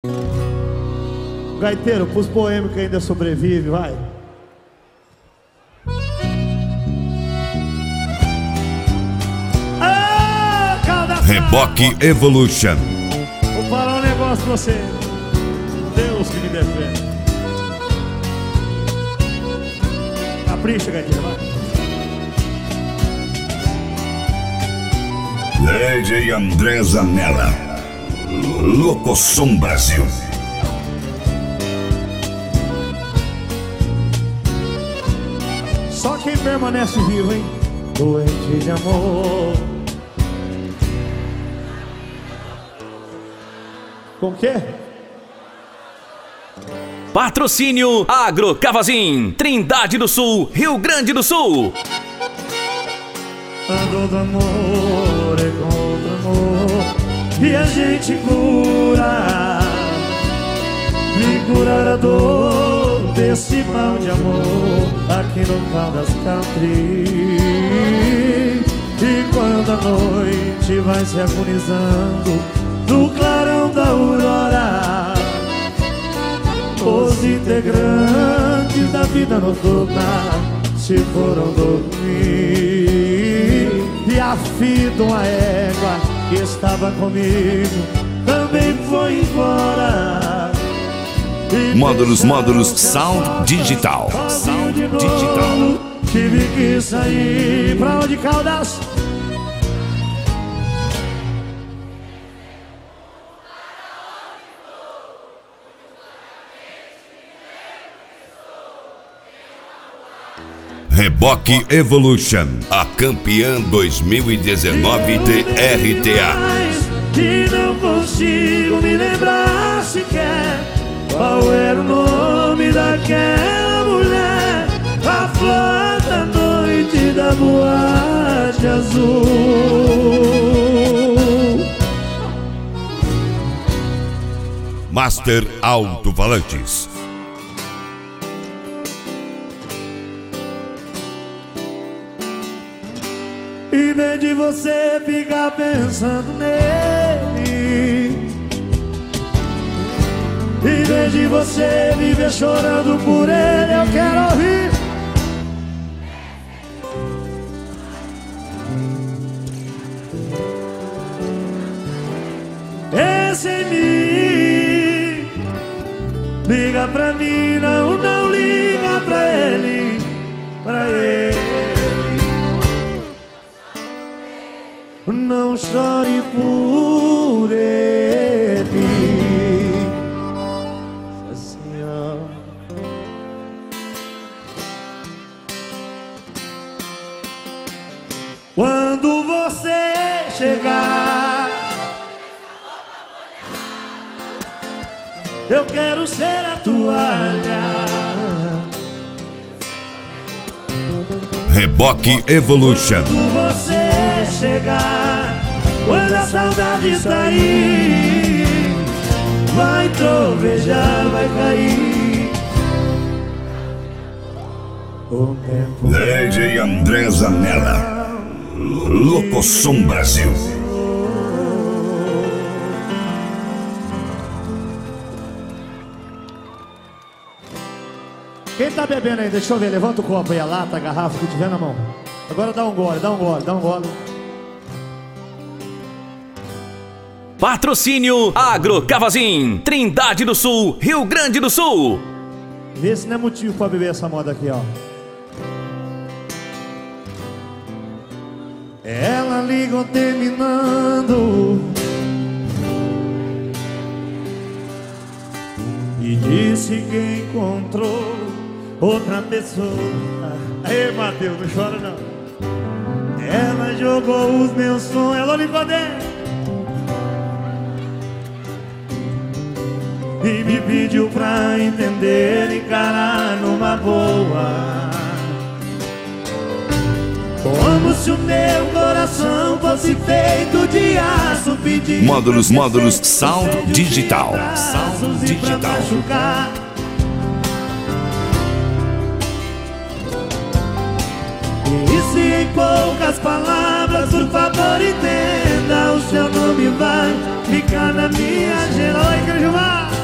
Gaiteiro, pros boêmios que ainda sobrevive, vai. Reboque Evolution. Vou falar um negócio pra você. Deus que me defende. Capricha, gaiteiro, vai. DJ André Zanella, Locosom Brasil. Só quem permanece vivo, hein? Doente de amor. Com o quê? Patrocínio Agrocavazin, Trindade do Sul, Rio Grande do Sul. Ando do amor e contra amor, e a gente me curar a dor desse mal de amor aqui no Caldas Country. E quando a noite vai se agonizando no clarão da aurora, os integrantes da vida noturna se foram dormir. E a fita, uma égua que estava comigo, também foi embora. Módulos Sound Digital. Sound Digital. Tive que sair pra onde, Caldas? Reboque Evolution, a campeã 2019 de RTA. E não consigo me lembrar sequer qual era o nome daquela mulher, a flor da noite da boate azul. Master Alto-Falantes. Em vez de você ficar pensando nele, em vez de você viver chorando por ele, eu quero ouvir. Esse em mim, liga pra mim, não liga pra ele, pra ele. Não chore por ele, Senhor. Quando você chegar, eu quero ser a toalha. Reboque Evolution. Quando você chegar, quando a saudade sair, vai trovejar, vai cair o tempo. DJ André Zanella, Locosom Brasil. Quem tá bebendo aí? Deixa eu ver, levanta o copo aí, a lata, a garrafa que tiver na mão. Agora dá um gole, dá um gole, dá um gole. Patrocínio Agrocavazin, Trindade do Sul, Rio Grande do Sul. Vê se não é motivo pra beber essa moda aqui, ó. Ela ligou terminando e disse que encontrou outra pessoa. Aí, Matheus, não chora não. Ela jogou os meus sonhos, ela ligou dentro e me pediu pra entender, encarar numa boa, como se o meu coração fosse feito de aço. Pedir Módulos Sound Digital. Sound Digital. E se em poucas palavras, por favor, entenda, o seu nome vai ficar na minha agenda. Oi, Gilmar.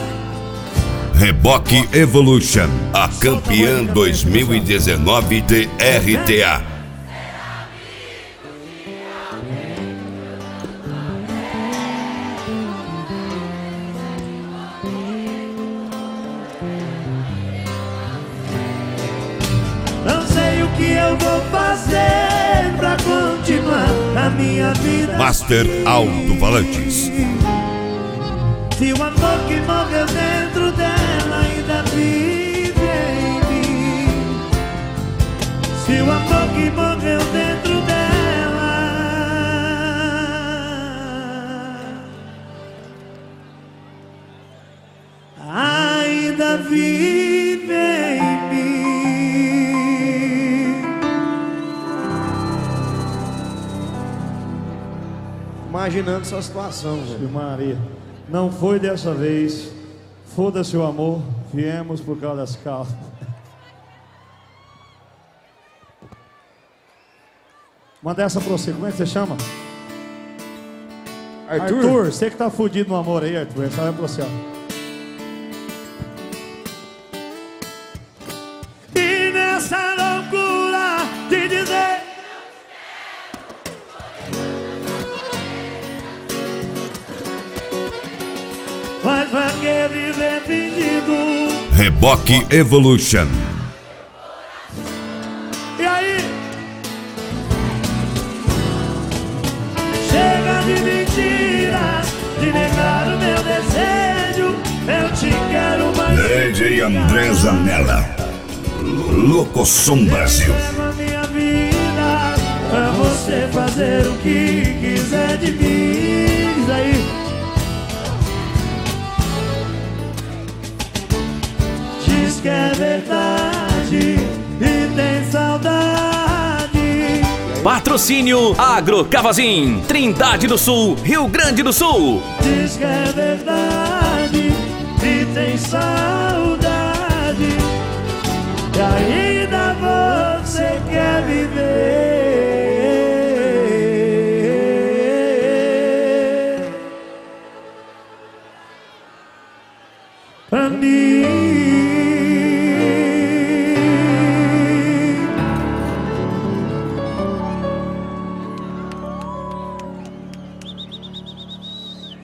Reboque Evolution, a campeã 2019 de RTA. Não sei o que eu vou fazer pra continuar a minha vida. Master Alto-Falantes. Se o amor que morreu dentro dela ainda vive em mim. Se o amor que morreu dentro dela ainda vive em mim. Imaginando essa situação, velho. Maria, não foi dessa vez. Foda-se o amor, viemos por causa das calças. Manda essa pra você, como é que você chama? Arthur, você que tá fudido no amor aí, Arthur, essa é pra você, ó. E nessa loucura de dizer mas vai que viver fingindo. Reboque Evolution. E aí? Chega de mentiras, de negar o meu desejo. Eu te quero mais. DJ André Zanella, Locosom Brasil. Leva minha vida pra você fazer o que quiser de mim. Diz aí. Diz que é verdade e tem saudade. Patrocínio Agrocavazin, Trindade do Sul, Rio Grande do Sul. Diz que é verdade e tem saudade. E aí?